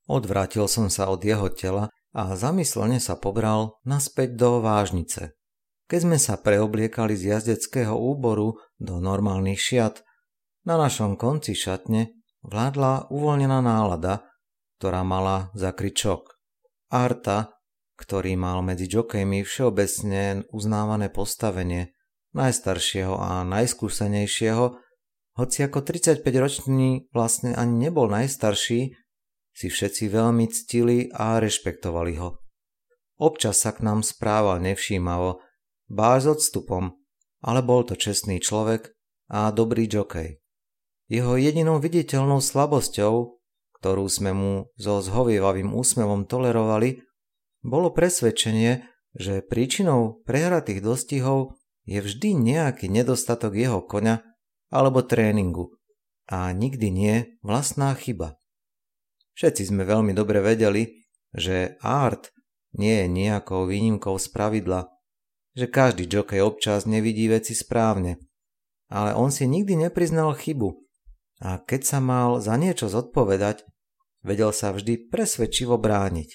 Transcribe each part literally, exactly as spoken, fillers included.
Odvrátil som sa od jeho tela a zamyslene sa pobral naspäť do vážnice. Keď sme sa preobliekali z jazdeckého úboru do normálnych šiat, na našom konci šatne vládla uvoľnená nálada, ktorá mala zakryť šok. Arta, ktorý mal medzi džokejmi všeobecne uznávané postavenie, najstaršieho a najskúsenejšieho, hoci ako tridsaťpäťročný vlastne ani nebol najstarší, si všetci veľmi ctili a rešpektovali ho. Občas sa k nám správal nevšímavo, bá s odstupom, ale bol to čestný človek a dobrý džokej. Jeho jedinou viditeľnou slabosťou, ktorú sme mu so zhovievavým úsmevom tolerovali, bolo presvedčenie, že príčinou prehratých dostihov je vždy nejaký nedostatok jeho koňa alebo tréningu a nikdy nie vlastná chyba. Všetci sme veľmi dobre vedeli, že Art nie je nejakou výnimkou z pravidla, že každý džokej občas nevidí veci správne, ale on si nikdy nepriznal chybu a keď sa mal za niečo zodpovedať, vedel sa vždy presvedčivo brániť.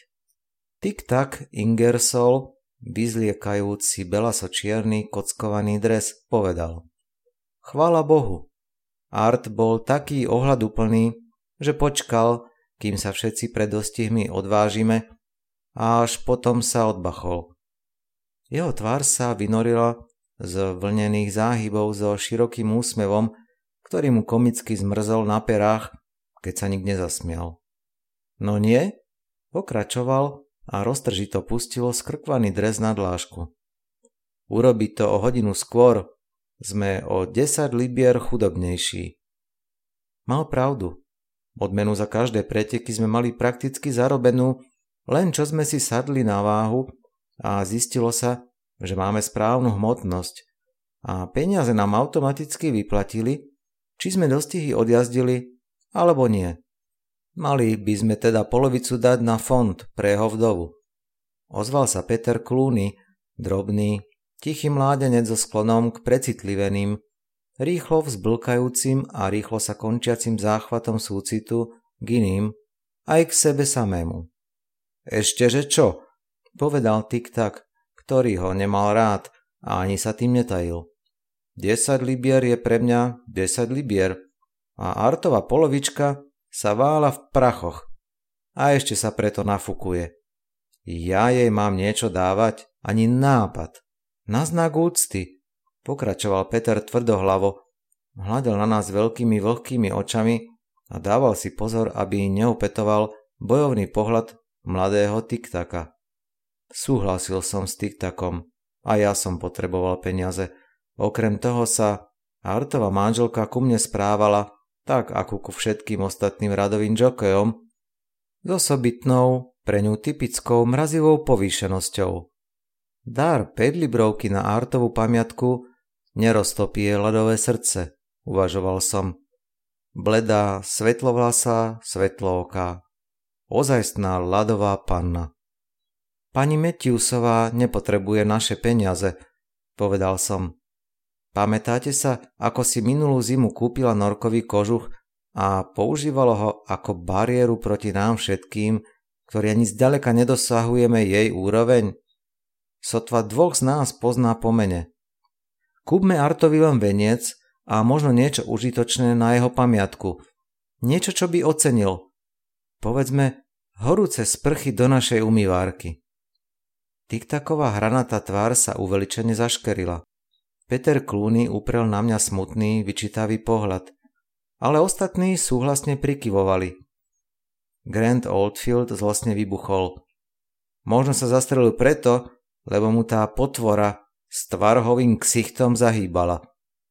Tik-tak Ingersoll, vyzliekajúc si belaso-čierny kockovaný dres, povedal: Chvála Bohu, Art bol taký ohľaduplný, že počkal, kým sa všetci pred dostihmi odvážime, a až potom sa odbachol. Jeho tvár sa vynorila z vlnených záhybov so širokým úsmevom, ktorý mu komicky zmrzol na perách, keď sa nik nezasmial. No nie, pokračoval a roztržito pustilo skrkvaný dres na dlášku. Urobiť to o hodinu skôr, sme o desať libier chudobnejší. Mal pravdu. Odmenu za každé preteky sme mali prakticky zarobenú, len čo sme si sadli na váhu a zistilo sa, že máme správnu hmotnosť a peniaze nám automaticky vyplatili, či sme dostihy odjazdili, alebo nie. Mali by sme teda polovicu dať na fond pre jeho vdovu. Ozval sa Peter Clooney, drobný, tichý mládenec so sklonom k precitliveným, rýchlo vzblkajúcim a rýchlo sa končiacim záchvatom súcitu k iným, aj k sebe samému. Ešteže čo? Povedal Tik-tak, ktorý ho nemal rád a ani sa tým netajil. desať libier je pre mňa desať libier a Artova polovička sa vála v prachoch a ešte sa preto nafukuje. Ja jej mám niečo dávať? Ani nápad. Na znak úcty, pokračoval Peter tvrdohlavo, hľadel na nás veľkými vlhkými očami a dával si pozor, aby neopetoval bojovný pohľad mladého Tik-taka. Súhlasil som s Tik-takom a ja som potreboval peniaze. Okrem toho sa Artova manželka ku mne správala tak ako ku všetkým ostatným radovým džokejom, s osobitnou, pre ňu typickou mrazivou povýšenosťou. Dar päť librovky na Artovú pamiatku neroztopí jej ľadové srdce, uvažoval som. Bledá, svetlovlasá, svetlooká. Ozajstná ľadová panna. Pani Matthewsová nepotrebuje naše peniaze, povedal som. Pamätáte sa, ako si minulú zimu kúpila norkový kožuch a používalo ho ako bariéru proti nám všetkým, ktorí ani zďaleka nedosahujeme jej úroveň? Sotva dvoch z nás pozná po mene. Kúpme Artovi len veniec a možno niečo užitočné na jeho pamiatku. Niečo, čo by ocenil. Povedzme, horúce sprchy do našej umývárky. Tik-taková hranatá tvár sa uveličene zaškerila. Peter Clooney uprel na mňa smutný, vyčítavý pohľad, ale ostatní súhlasne prikyvovali. Grant Oldfield zlostne vybuchol. Možno sa zastrelil preto, lebo mu tá potvora s tvarhovým ksichtom zahýbala.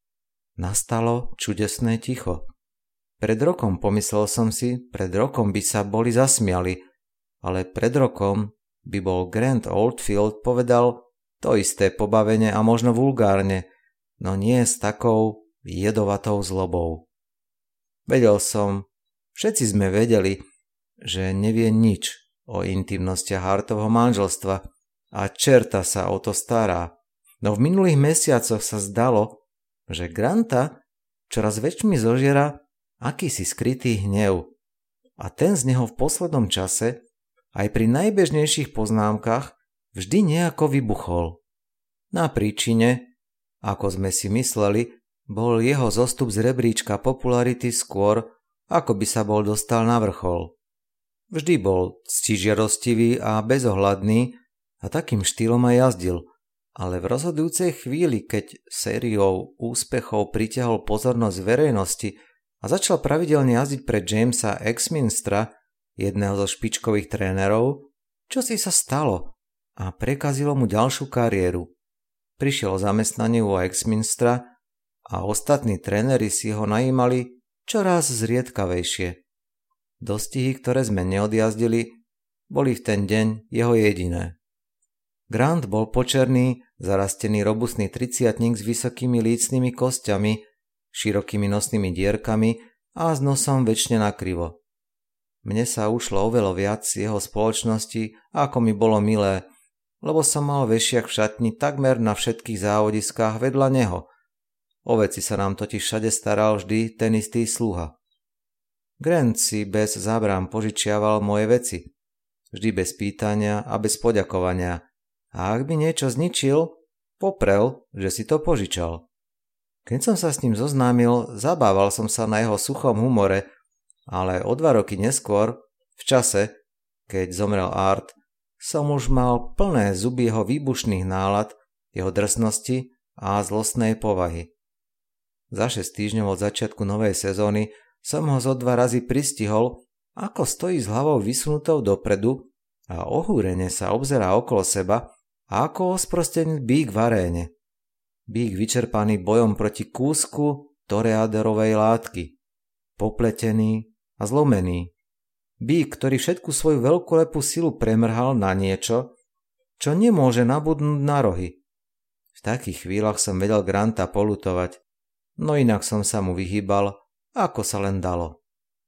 Nastalo čudesné ticho. Pred rokom, pomyslel som si, pred rokom by sa boli zasmiali, ale pred rokom by bol Grant Oldfield povedal to isté pobavene a možno vulgárne, no nie s takou jedovatou zlobou. Vedel som, všetci sme vedeli, že nevie nič o intimnostiach Artovho manželstva a čerta sa o to stará. No v minulých mesiacoch sa zdalo, že Granta čoraz väčšmi zožiera akýsi skrytý hnev. a ten z neho v poslednom čase aj pri najbežnejších poznámkach vždy nejako vybuchol. Na príčine, ako sme si mysleli, bol jeho zostup z rebríčka popularity skôr, ako by sa bol dostal na vrchol. Vždy bol ctižiadostivý a bezohľadný a takým štýlom aj jazdil, ale v rozhodujúcej chvíli, keď sériou úspechov pritiahol pozornosť verejnosti a začal pravidelne jazdiť pre Jamesa Axminstera, jedného zo špičkových trénerov, čo si sa stalo a prekazilo mu ďalšiu kariéru. Prišiel o zamestnanie u Axminstera a ostatní tréneri si ho najímali čoraz zriedkavejšie. Dostihy, ktoré sme neodjazdili, boli v ten deň jeho jediné. Grant bol počerný, zarastený robustný triciatnik s vysokými lícnymi kostiami, širokými nosnými dierkami a s nosom väčšine nakrivo. Mne sa ušlo oveľa viac z jeho spoločnosti, ako mi bolo milé, lebo som mal vešiak v šatni takmer na všetkých závodiskách vedľa neho. O veci sa nám totiž všade staral vždy ten istý sluha. Grant si bez zábran požičiaval moje veci, vždy bez pýtania a bez poďakovania, a ak by niečo zničil, poprel, že si to požičal. Keď som sa s ním zoznámil, zabával som sa na jeho suchom humore, ale o dva roky neskôr, v čase, keď zomrel Art, som už mal plné zuby jeho výbušných nálad, jeho drsnosti a zlostnej povahy. Za šesť týždňov od začiatku novej sezóny som ho zo dva razy pristihol, ako stojí s hlavou vysunutou dopredu a ohúrene sa obzerá okolo seba, ako osprostený bík v aréne. Bík vyčerpaný bojom proti kúsku toreadorovej látky, popletený a zlomený. Bík, ktorý všetku svoju veľkolepú silu premrhal na niečo, čo nemôže nabudnúť na rohy. V takých chvíľach som vedel Granta polutovať, no inak som sa mu vyhýbal, ako sa len dalo.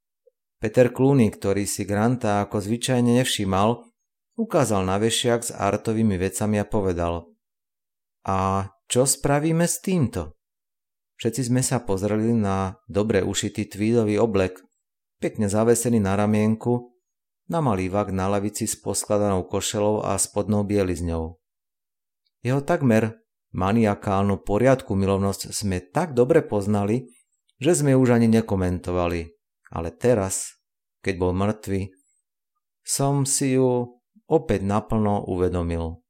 Peter Clooney, ktorý si Granta ako zvyčajne nevšímal, ukázal na vešiak s Artovými vecami a povedal: A čo spravíme s týmto? Všetci sme sa pozreli na dobre ušitý tweedový oblek, pekne zavesený na ramienku, na malý vak na lavici s poskladanou košelou a spodnou bielizňou. Jeho takmer maniakálnu poriadku milovnosť sme tak dobre poznali, že sme už ani nekomentovali, ale teraz, keď bol mŕtvy, som si ju opäť naplno uvedomil.